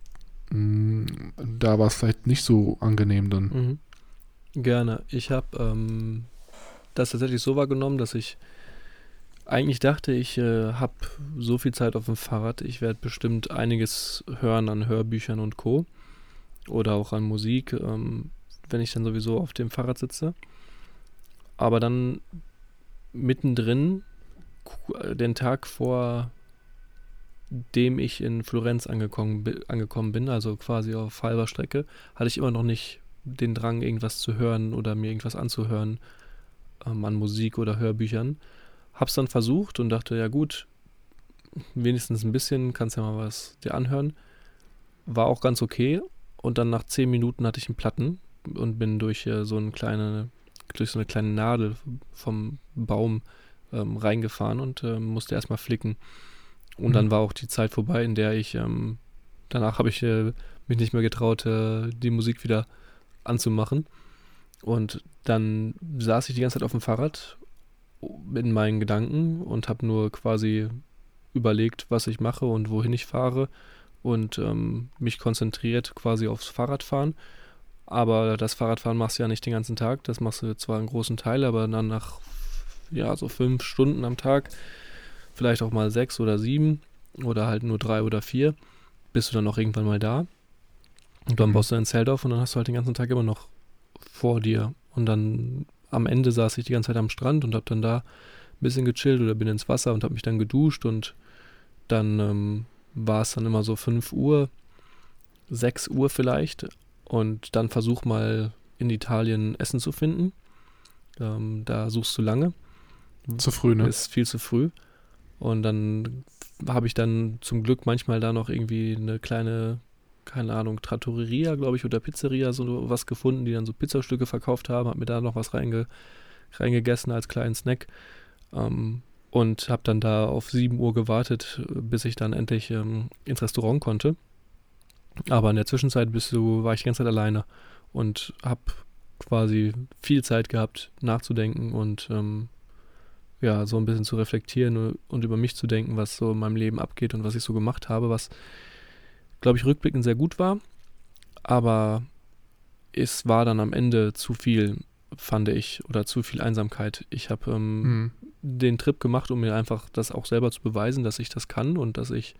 da war es vielleicht nicht so angenehm dann. Gerne. Ich habe das tatsächlich so wahrgenommen, dass ich eigentlich dachte, ich habe so viel Zeit auf dem Fahrrad, ich werde bestimmt einiges hören an Hörbüchern und Co. Oder auch an Musik, wenn ich dann sowieso auf dem Fahrrad sitze. Aber dann mittendrin, den Tag vor dem ich in Florenz angekommen bin, also quasi auf halber Strecke, hatte ich immer noch nicht den Drang, irgendwas zu hören oder mir irgendwas anzuhören an Musik oder Hörbüchern. Hab's dann versucht und dachte, ja gut, wenigstens ein bisschen, kannst ja mal was dir anhören. War auch ganz okay und dann nach 10 Minuten hatte ich einen Platten und bin durch so eine kleine Nadel vom Baum reingefahren und musste erstmal flicken. Und dann war auch die Zeit vorbei, in der ich, danach habe ich mich nicht mehr getraut, die Musik wieder anzumachen. Und dann saß ich die ganze Zeit auf dem Fahrrad in meinen Gedanken und habe nur quasi überlegt, was ich mache und wohin ich fahre und mich konzentriert quasi aufs Fahrradfahren. Aber das Fahrradfahren machst du ja nicht den ganzen Tag. Das machst du zwar einen großen Teil, aber dann nach so 5 Stunden am Tag, vielleicht auch mal 6 oder 7 oder halt nur 3 oder 4, bist du dann auch irgendwann mal da. Und dann baust du ein Zelt auf und dann hast du halt den ganzen Tag immer noch vor dir. Und dann am Ende saß ich die ganze Zeit am Strand und hab dann da ein bisschen gechillt oder bin ins Wasser und hab mich dann geduscht und dann war es dann immer so 5 Uhr, 6 Uhr vielleicht und dann versuch mal in Italien Essen zu finden. Da suchst du lange. Zu früh, ne? Ist viel zu früh. Und dann habe ich dann zum Glück manchmal da noch irgendwie eine kleine, keine Ahnung, Trattoria, glaube ich, oder Pizzeria, so was gefunden, die dann so Pizzastücke verkauft haben, habe mir da noch was reingegessen als kleinen Snack und habe dann da auf 7 Uhr gewartet, bis ich dann endlich ins Restaurant konnte. Aber in der Zwischenzeit war ich die ganze Zeit alleine und habe quasi viel Zeit gehabt, nachzudenken und so ein bisschen zu reflektieren und über mich zu denken, was so in meinem Leben abgeht und was ich so gemacht habe, was, glaube ich, rückblickend sehr gut war. Aber es war dann am Ende zu viel, fand ich, oder zu viel Einsamkeit. Ich habe den Trip gemacht, um mir einfach das auch selber zu beweisen, dass ich das kann und dass ich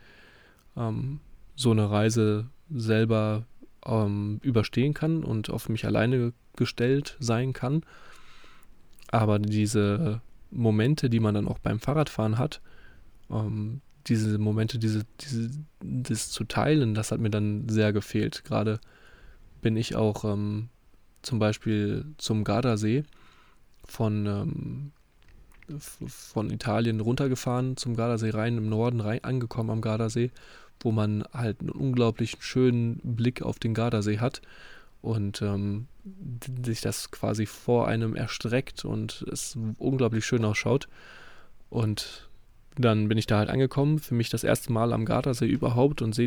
so eine Reise selber überstehen kann und auf mich alleine gestellt sein kann. Aber diese Momente, die man dann auch beim Fahrradfahren hat, diese Momente, das zu teilen, das hat mir dann sehr gefehlt. Gerade bin ich auch zum Beispiel zum Gardasee von Italien runtergefahren, zum Gardasee rein, im Norden rein, angekommen am Gardasee, wo man halt einen unglaublich schönen Blick auf den Gardasee hat und sich das quasi vor einem erstreckt und es unglaublich schön ausschaut. Und dann bin ich da halt angekommen, für mich das erste Mal am Gardasee überhaupt und sehe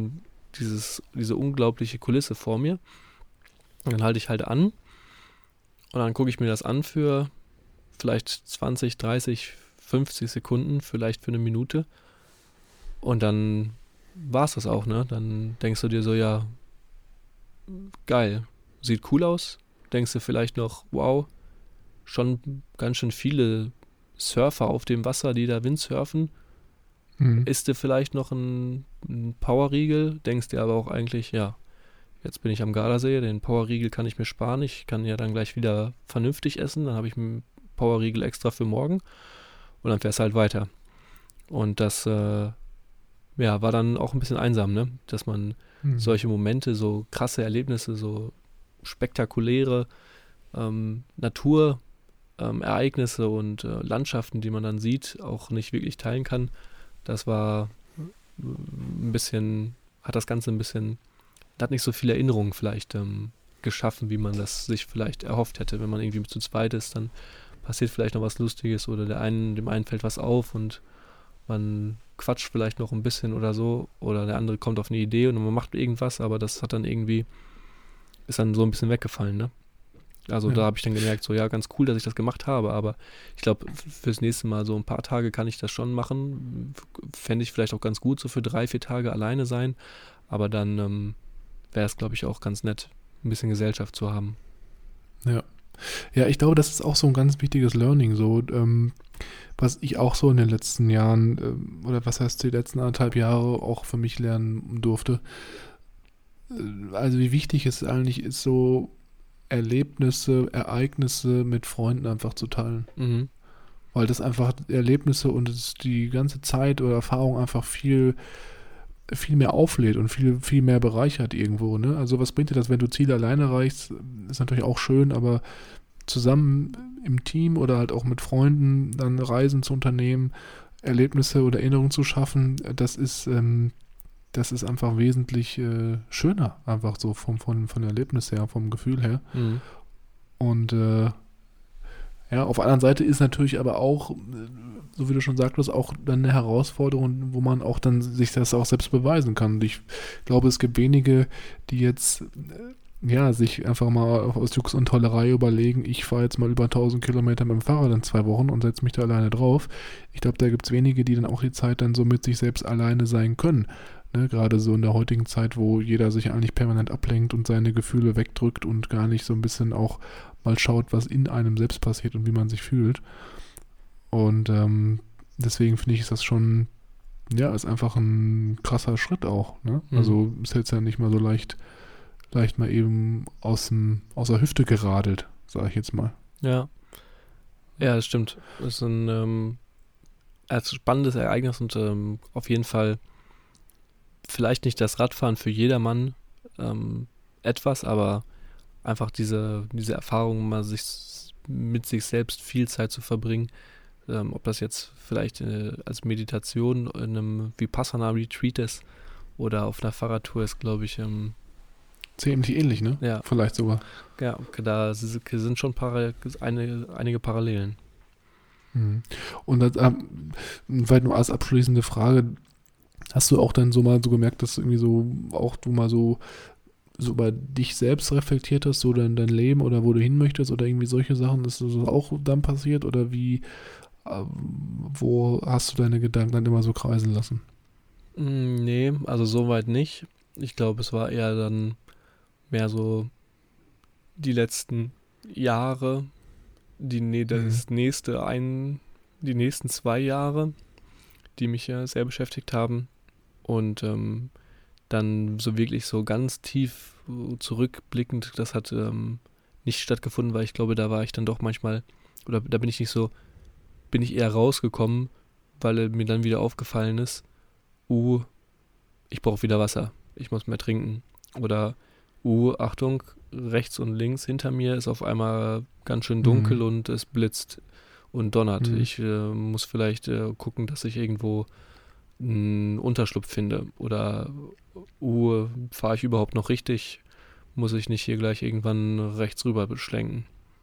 diese unglaubliche Kulisse vor mir. Und dann halte ich halt an und dann gucke ich mir das an für vielleicht 20, 30, 50 Sekunden, vielleicht für eine Minute. Und dann war es das auch, ne? Dann denkst du dir so, ja, geil, sieht cool aus. Denkst du vielleicht noch, wow, schon ganz schön viele Surfer auf dem Wasser, die da Windsurfen. Isst du vielleicht noch ein Powerriegel, denkst dir aber auch eigentlich, ja, jetzt bin ich am Gardasee, den Powerriegel kann ich mir sparen, ich kann ja dann gleich wieder vernünftig essen, dann habe ich einen Powerriegel extra für morgen und dann fährst du halt weiter. Und das war dann auch ein bisschen einsam, ne? Dass man solche Momente, so krasse Erlebnisse, so spektakuläre Naturereignisse und Landschaften, die man dann sieht, auch nicht wirklich teilen kann. Das war ein bisschen, hat nicht so viele Erinnerungen vielleicht geschaffen, wie man das sich vielleicht erhofft hätte. Wenn man irgendwie zu zweit ist, dann passiert vielleicht noch was Lustiges oder dem einen fällt was auf und man quatscht vielleicht noch ein bisschen oder so oder der andere kommt auf eine Idee und man macht irgendwas, aber das hat dann irgendwie, ist dann so ein bisschen weggefallen, ne? Also da habe ich dann gemerkt, so ja, ganz cool, dass ich das gemacht habe, aber ich glaube, fürs nächste Mal so ein paar Tage kann ich das schon machen. Fände ich vielleicht auch ganz gut, so für 3, 4 Tage alleine sein, aber dann wäre es, glaube ich, auch ganz nett, ein bisschen Gesellschaft zu haben. Ja, ich glaube, das ist auch so ein ganz wichtiges Learning, so was ich auch so in den letzten Jahren, oder was heißt die letzten 1,5 Jahre auch für mich lernen durfte. Also wie wichtig es eigentlich ist, so Erlebnisse, Ereignisse mit Freunden einfach zu teilen. Weil das einfach Erlebnisse und die ganze Zeit oder Erfahrung einfach viel, viel mehr auflädt und viel, viel mehr bereichert irgendwo, ne? Also was bringt dir das, wenn du Ziele alleine erreichst, ist natürlich auch schön, aber zusammen im Team oder halt auch mit Freunden dann Reisen zu unternehmen, Erlebnisse oder Erinnerungen zu schaffen, das ist einfach wesentlich schöner, einfach so von Erlebnis her, vom Gefühl her. Und auf der anderen Seite ist natürlich aber auch, so wie du schon sagtest, auch dann eine Herausforderung, wo man auch dann sich das auch selbst beweisen kann. Und ich glaube, es gibt wenige, die jetzt sich einfach mal aus Jux und Tollerei überlegen, ich fahre jetzt mal über 1000 Kilometer mit dem Fahrrad in 2 Wochen und setze mich da alleine drauf. Ich glaube, da gibt es wenige, die dann auch die Zeit dann so mit sich selbst alleine sein können. Ne? Gerade so in der heutigen Zeit, wo jeder sich eigentlich permanent ablenkt und seine Gefühle wegdrückt und gar nicht so ein bisschen auch mal schaut, was in einem selbst passiert und wie man sich fühlt. Und deswegen finde ich, ist das schon, ja, ist einfach ein krasser Schritt auch. Ne? Also ist jetzt ja nicht mal so leicht mal eben aus der Hüfte geradelt, sage ich jetzt mal. Ja. Ja, das stimmt. Das ist ein spannendes Ereignis und auf jeden Fall vielleicht nicht das Radfahren für jedermann etwas, aber einfach diese Erfahrung, mal mit sich selbst viel Zeit zu verbringen, ob das jetzt vielleicht als Meditation in einem Vipassana-Retreat ist oder auf einer Fahrradtour ist, glaube ich, Ziemlich ähnlich, ne? ja. Vielleicht sogar. Ja, da sind schon einige Parallelen. Und das, vielleicht nur als abschließende Frage, hast du auch dann so mal so gemerkt, dass irgendwie so auch du mal so über dich selbst reflektiert hast, so dein Leben oder wo du hin möchtest oder irgendwie solche Sachen, ist das auch dann passiert oder wie, wo hast du deine Gedanken dann immer so kreisen lassen? Nee, also soweit nicht. Ich glaube, es war eher dann mehr so die letzten Jahre, die nächsten 2 Jahre, die mich ja sehr beschäftigt haben und dann so wirklich so ganz tief zurückblickend, das hat nicht stattgefunden, weil ich glaube, da war ich dann doch manchmal, oder da bin ich eher rausgekommen, weil mir dann wieder aufgefallen ist, ich brauche wieder Wasser, ich muss mehr trinken. Oder, Achtung, rechts und links hinter mir ist auf einmal ganz schön dunkel und es blitzt und donnert. Ich muss vielleicht gucken, dass ich irgendwo einen Unterschlupf finde. Oder, fahre ich überhaupt noch richtig? Muss ich nicht hier gleich irgendwann rechts rüber beschlenken?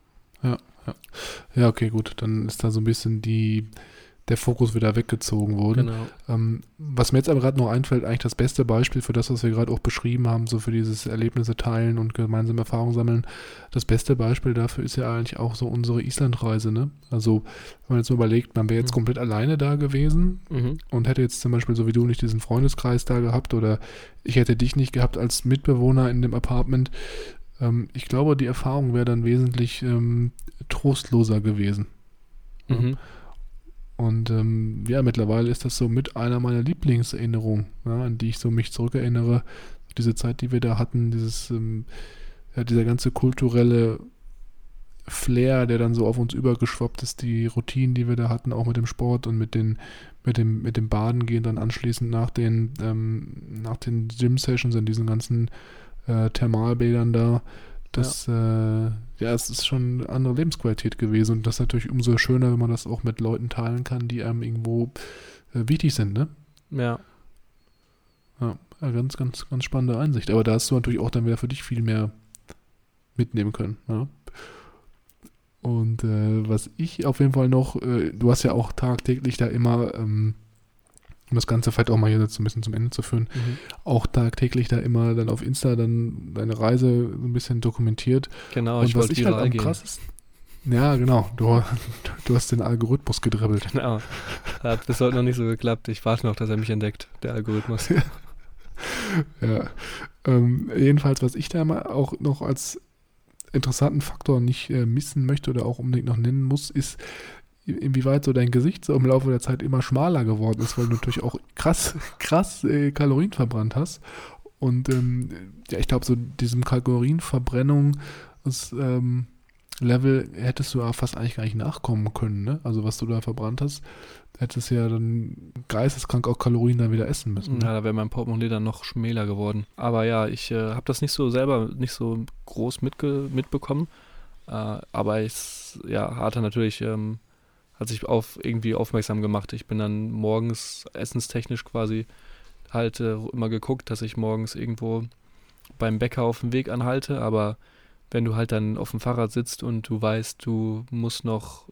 Ja, okay, gut. Dann ist da so ein bisschen der Fokus wieder weggezogen worden. Genau. Was mir jetzt aber gerade noch einfällt, eigentlich das beste Beispiel für das, was wir gerade auch beschrieben haben, so für dieses Erlebnisse teilen und gemeinsame Erfahrungen sammeln. Das beste Beispiel dafür ist ja eigentlich auch so unsere Islandreise, ne? Also, wenn man jetzt so überlegt, man wäre jetzt komplett alleine da gewesen und hätte jetzt zum Beispiel so wie du nicht diesen Freundeskreis da gehabt oder ich hätte dich nicht gehabt als Mitbewohner in dem Apartment. Ich glaube, die Erfahrung wäre dann wesentlich trostloser gewesen. Mhm. Und ja, mittlerweile ist das so mit einer meiner Lieblingserinnerungen, ja, an die ich so mich zurückerinnere. Diese Zeit, die wir da hatten, dieser ganze kulturelle Flair, der dann so auf uns übergeschwappt ist, die Routinen, die wir da hatten, auch mit dem Sport und mit dem Baden gehen, dann anschließend nach den Gym-Sessions in diesen ganzen Thermalbädern da. Das, es ist schon eine andere Lebensqualität gewesen und das ist natürlich umso schöner, wenn man das auch mit Leuten teilen kann, die einem irgendwo wichtig sind, ne? Ja. Ja, ganz, ganz, ganz spannende Einsicht. Aber da hast du natürlich auch dann wieder für dich viel mehr mitnehmen können, ja? Und was ich auf jeden Fall noch, du hast ja auch tagtäglich da immer, um das Ganze vielleicht auch mal hier so ein bisschen zum Ende zu führen, auch tagtäglich da immer dann auf Insta dann deine Reise so ein bisschen dokumentiert. Genau, und ich was wollte ich halt viral am gehen. krassesten, ja genau, du hast den Algorithmus gedribbelt. Genau. Hat bis heute noch nicht so geklappt. Ich warte noch, dass er mich entdeckt, der Algorithmus. Ja, jedenfalls, was ich da mal auch noch als interessanten Faktor nicht missen möchte oder auch unbedingt noch nennen muss, ist, inwieweit so dein Gesicht so im Laufe der Zeit immer schmaler geworden ist, weil du natürlich auch krass Kalorien verbrannt hast. Und ja, ich glaube, so diesem Kalorienverbrennung Level hättest du ja fast eigentlich gar nicht nachkommen können, ne? Also was du da verbrannt hast, hättest ja dann geisteskrank auch Kalorien dann wieder essen müssen. Ne? Ja, da wäre mein Portemonnaie dann noch schmäler geworden. Aber ja, ich habe das nicht so groß mitbekommen. Aber es hatte natürlich hat sich irgendwie aufmerksam gemacht. Ich bin dann morgens essenstechnisch quasi halt immer geguckt, dass ich morgens irgendwo beim Bäcker auf dem Weg anhalte, aber wenn du halt dann auf dem Fahrrad sitzt und du weißt, du musst noch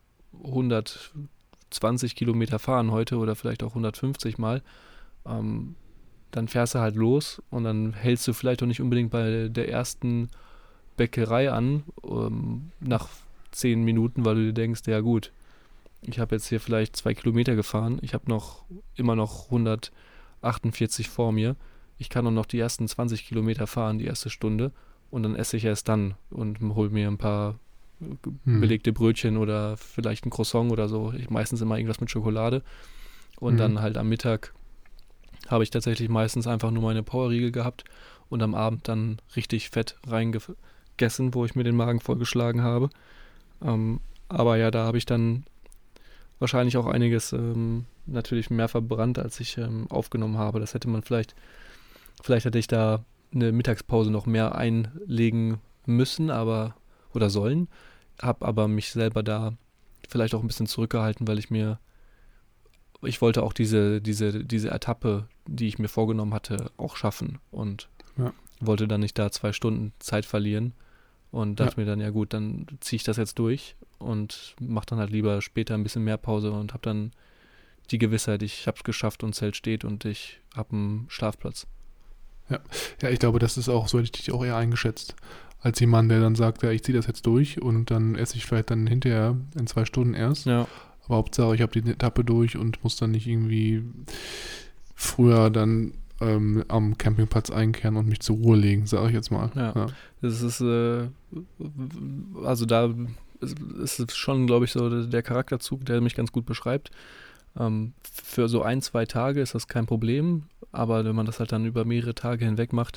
120 Kilometer fahren heute oder vielleicht auch 150 Mal, dann fährst du halt los und dann hältst du vielleicht auch nicht unbedingt bei der ersten Bäckerei an, nach 10 Minuten, weil du dir denkst, ja gut, ich habe jetzt hier vielleicht 2 Kilometer gefahren, ich habe immer noch 180 48 vor mir. Ich kann nur noch die ersten 20 Kilometer fahren, die erste Stunde. Und dann esse ich erst dann und hole mir ein paar belegte Brötchen oder vielleicht ein Croissant oder so. Meistens immer irgendwas mit Schokolade. Und dann halt am Mittag habe ich tatsächlich meistens einfach nur meine Powerriegel gehabt und am Abend dann richtig fett reingegessen, wo ich mir den Magen vollgeschlagen habe. Aber ja, da habe ich dann wahrscheinlich auch einiges natürlich mehr verbrannt, als ich aufgenommen habe. Das hätte man vielleicht hätte ich da eine Mittagspause noch mehr einlegen müssen, oder sollen. Habe aber mich selber da vielleicht auch ein bisschen zurückgehalten, weil ich wollte auch diese Etappe, die ich mir vorgenommen hatte, auch schaffen und wollte dann nicht da 2 Stunden Zeit verlieren und dachte mir dann, ja gut, dann ziehe ich das jetzt durch und mache dann halt lieber später ein bisschen mehr Pause und habe dann die Gewissheit, ich habe es geschafft und Zelt steht und ich habe einen Schlafplatz. Ja, ich glaube, das ist auch, so hätte ich dich auch eher eingeschätzt, als jemand, der dann sagt, ja, ich ziehe das jetzt durch und dann esse ich vielleicht dann hinterher in 2 Stunden erst. Ja. Aber Hauptsache, ich habe die Etappe durch und muss dann nicht irgendwie früher dann am Campingplatz einkehren und mich zur Ruhe legen, sage ich jetzt mal. Ja. Das ist, also da ist es schon, glaube ich, so der Charakterzug, der mich ganz gut beschreibt. Für so 1-2 Tage ist das kein Problem, aber wenn man das halt dann über mehrere Tage hinweg macht,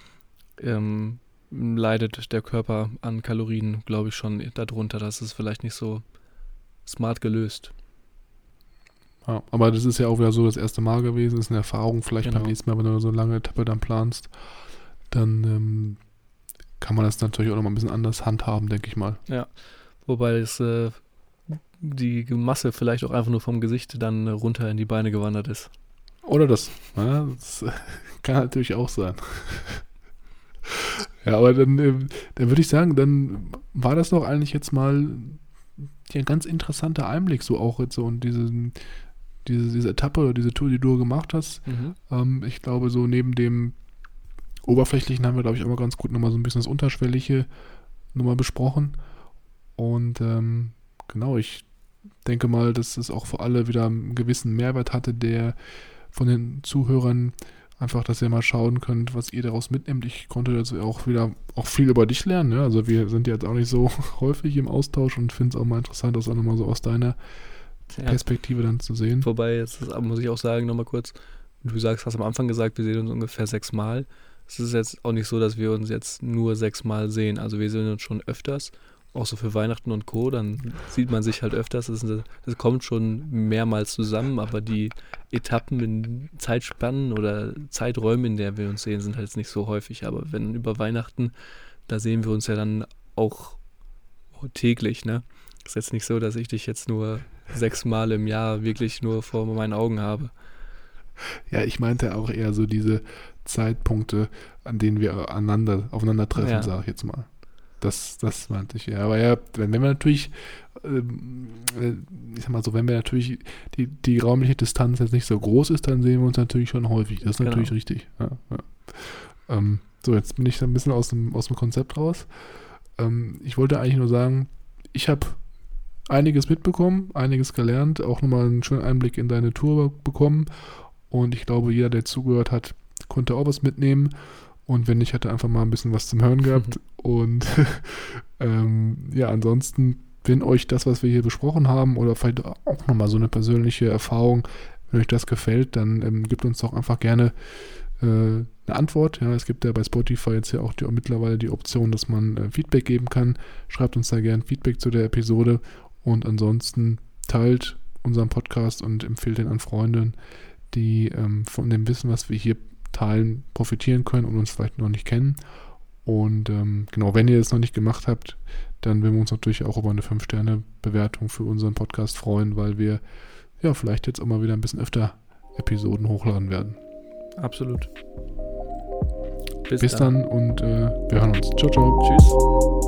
leidet der Körper an Kalorien, glaube ich, schon darunter. Das ist vielleicht nicht so smart gelöst. Ja, aber das ist ja auch wieder so das erste Mal gewesen, das ist eine Erfahrung. Vielleicht beim nächsten Mal, wenn du so eine lange Etappe dann planst, dann kann man das natürlich auch noch mal ein bisschen anders handhaben, denke ich mal. Ja, wobei es die Masse vielleicht auch einfach nur vom Gesicht dann runter in die Beine gewandert ist. Oder das. Ja, das kann natürlich auch sein. Ja, aber dann würde ich sagen, dann war das doch eigentlich jetzt mal ein ganz interessanter Einblick so auch jetzt so und diese Etappe oder diese Tour, die du gemacht hast. Ich glaube, so neben dem Oberflächlichen haben wir, glaube ich, auch mal ganz gut nochmal so ein bisschen das Unterschwellige nochmal besprochen. Und genau, ich denke mal, dass es auch für alle wieder einen gewissen Mehrwert hatte, der von den Zuhörern einfach, dass ihr mal schauen könnt, was ihr daraus mitnehmt. Ich konnte jetzt auch wieder auch viel über dich lernen. Ja? Also wir sind jetzt auch nicht so häufig im Austausch und finde es auch mal interessant, das auch nochmal so aus deiner Perspektive dann zu sehen. Wobei, jetzt muss ich auch sagen, nochmal kurz, du hast am Anfang gesagt, wir sehen uns ungefähr 6 Mal. Es ist jetzt auch nicht so, dass wir uns jetzt nur 6 Mal sehen. Also wir sehen uns schon öfters, auch so für Weihnachten und Co. Dann sieht man sich halt öfters. Das kommt schon mehrmals zusammen, aber die Etappen in Zeitspannen oder Zeiträumen, in der wir uns sehen, sind halt jetzt nicht so häufig. Aber wenn über Weihnachten, da sehen wir uns ja dann auch täglich, ne? Ist jetzt nicht so, dass ich dich jetzt nur 6 Mal im Jahr wirklich nur vor meinen Augen habe. Ja, ich meinte auch eher so diese Zeitpunkte, an denen wir aufeinandertreffen, sage ich jetzt mal. Das meinte ich, ja. Aber ja, wenn wir natürlich, ich sag mal so, wenn wir natürlich die räumliche Distanz jetzt nicht so groß ist, dann sehen wir uns natürlich schon häufig. Das ist natürlich richtig. Ja. So, jetzt bin ich da ein bisschen aus dem Konzept raus. Ich wollte eigentlich nur sagen, ich habe einiges mitbekommen, einiges gelernt, auch nochmal einen schönen Einblick in deine Tour bekommen und ich glaube, jeder, der zugehört hat, konnte auch was mitnehmen und wenn nicht, hat er einfach mal ein bisschen was zum Hören gehabt und ja, ansonsten, wenn euch das, was wir hier besprochen haben oder vielleicht auch nochmal so eine persönliche Erfahrung, wenn euch das gefällt, dann gebt uns doch einfach gerne eine Antwort. Ja, es gibt ja bei Spotify jetzt ja auch mittlerweile die Option, dass man Feedback geben kann. Schreibt uns da gerne Feedback zu der Episode und ansonsten teilt unseren Podcast und empfiehlt den an Freunde, die von dem Wissen, was wir hier teilen, profitieren können und uns vielleicht noch nicht kennen. Und genau, wenn ihr das noch nicht gemacht habt, dann würden wir uns natürlich auch über eine 5-Sterne-Bewertung für unseren Podcast freuen, weil wir ja vielleicht jetzt auch mal wieder ein bisschen öfter Episoden hochladen werden. Absolut. Bis dann und wir hören uns. Ciao, ciao. Tschüss.